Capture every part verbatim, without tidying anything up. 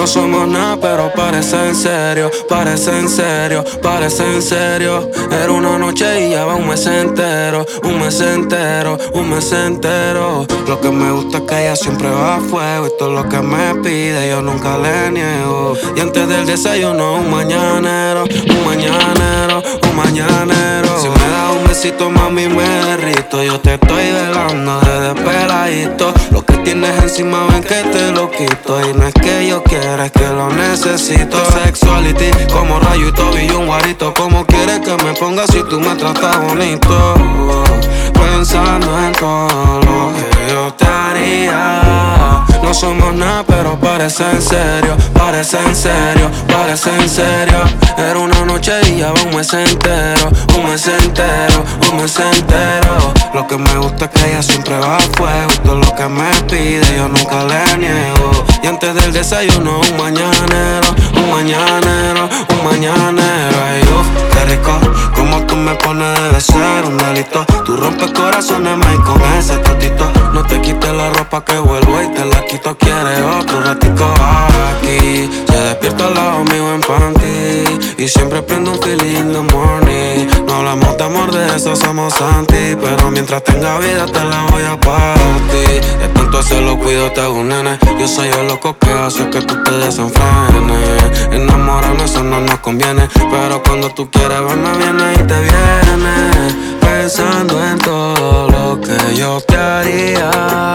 No somos nada, pero parece en serio, parece en serio, parece en serio. Era una noche y ya va un mes entero, un mes entero, un mes entero. Lo que me gusta es que ella siempre va a fuego y todo lo que me pide yo nunca le niego. Y antes del desayuno un mañanero, un mañanero, un mañanero. Si me das un besito mami me derrito, yo te estoy velando desde peladito. Lo que tienes encima ven que te lo quito y no es que yo quiera, es que lo necesito. Sexuality como Rayo y Toby y un guarito. Como quieres que me ponga si tú me tratas bonito? Pensando en todo lo que yo te haría. No somos nada, pero parece en serio, parece en serio, parece en serio. Era una noche y ya va un mes entero, un mes entero, un mes entero. Lo que me gusta es que ella siempre va a fuego y todo lo que me pide yo nunca le niego. Y antes del desayuno un mañanero, un mañanero, un mañanero. Ay, uf, qué rico, como tú me pones debe ser un delito. Tú rompes corazones, más con ese totito. No te quites la ropa que vuelvo y te la quito. Quieres otro ratico aquí. Se despierta al lado mío en panty y siempre prendo un feeling in the morning. No hablamos de amor, de eso somos anti. Pero mientras tenga vida te la voy a partir. De tanto hacerlo cuido te hago un nene. Yo soy el loco que hace que tú te desenfrenes. Enamorarnos eso no nos conviene, pero cuando tú quieres verme viene y te viene. Pensando en todo lo que yo te haría.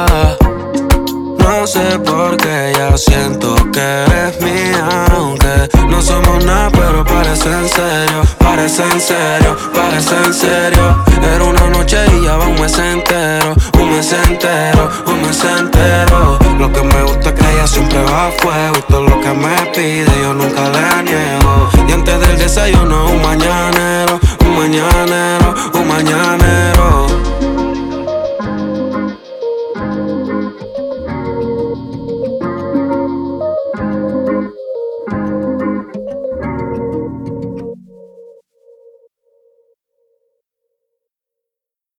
No sé por qué ya siento que eres mía. Aunque no somos nada, pero parece en serio, parece en serio, parece en serio. Era una noche y ya va un mes entero, un mes entero, un mes entero. Lo que me gusta es que ella siempre va a fuego y todo lo que me pide yo nunca le niego. Y antes del desayuno